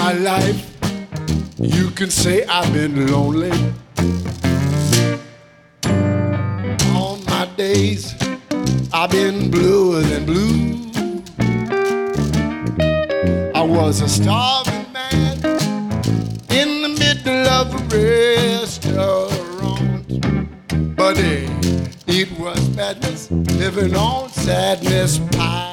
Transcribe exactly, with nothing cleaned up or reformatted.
my life, you can say I've been lonely. All my days, I've been bluer than blue. I was a starving man in the middle of a restaurant, but hey, it was madness living on sadness pie.